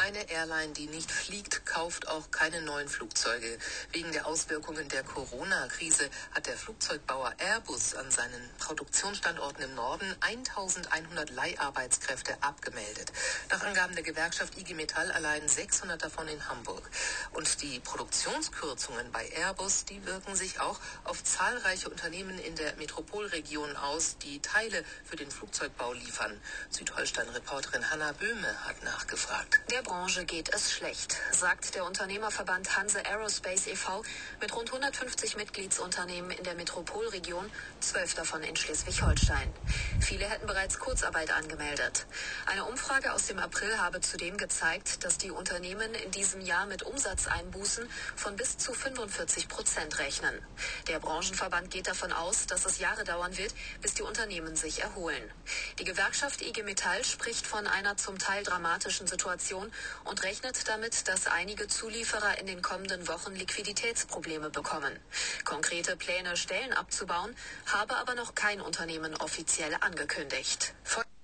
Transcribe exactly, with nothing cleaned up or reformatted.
Eine Airline, die nicht fliegt, kauft auch keine neuen Flugzeuge. Wegen der Auswirkungen der Corona-Krise hat der Flugzeugbauer Airbus an seinen Produktionsstandorten im Norden eintausendeinhundert Leiharbeitskräfte abgemeldet. Nach Angaben der Gewerkschaft I G Metall allein sechshundert davon in Hamburg. Und die Produktionskürzungen bei Airbus, die wirken sich auch auf zahlreiche Unternehmen in der Metropolregion aus, die Teile für den Flugzeugbau liefern. Südholstein-Reporterin Hanna Böhme hat nachgefragt. Der Branche geht es schlecht, sagt der Unternehmerverband Hanse Aerospace e V mit rund hundertfünfzig Mitgliedsunternehmen in der Metropolregion, zwölf davon in Schleswig-Holstein. Viele hätten bereits Kurzarbeit angemeldet. Eine Umfrage aus dem April habe zudem gezeigt, dass die Unternehmen in diesem Jahr mit Umsatzeinbußen von bis zu fünfundvierzig Prozent rechnen. Der Branchenverband geht davon aus, dass es Jahre dauern wird, bis die Unternehmen sich erholen. Die Gewerkschaft I G Metall spricht von einer zum Teil dramatischen Situation und rechnet damit, dass einige Zulieferer in den kommenden Wochen Liquiditätsprobleme bekommen. Konkrete Pläne, Stellen abzubauen, habe aber noch kein Unternehmen offiziell angekündigt. Von